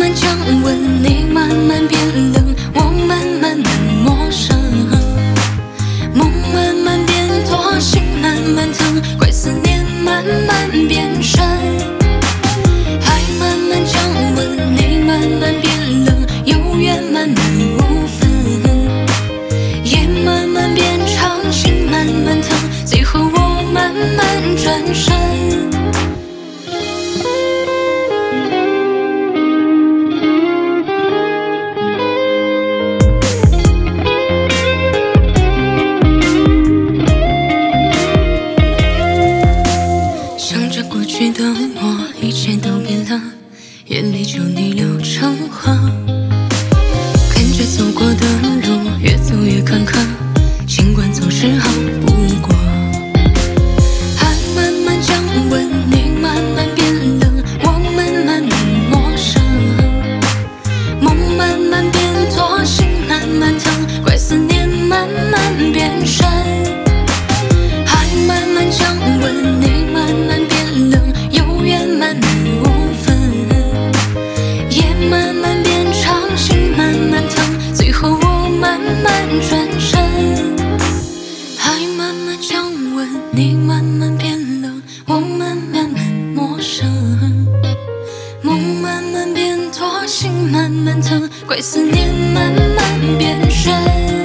慢降温，你慢慢变冷，我慢慢陌生。梦慢慢变多，心慢慢疼，怪思念慢慢变深。海慢慢降温，你慢慢变冷，有缘慢慢无分。夜慢慢变长，心慢慢疼，最后我慢慢转身。想着过去的我，一切都变了，眼里就逆流成河。看着走过的路，越走越坎坷，尽管总是好不过。海慢慢降温，你慢慢变冷，我们慢慢陌生。梦慢慢变多，心慢慢疼，怪思念慢慢变深。海慢慢降温，你慢慢变冷，有缘慢慢无分。夜慢慢变长，心慢慢疼，最后我慢慢转身。海慢慢降温，你慢慢变冷，我们慢慢陌生。梦慢慢变多，心慢慢疼，怪思念慢慢变深。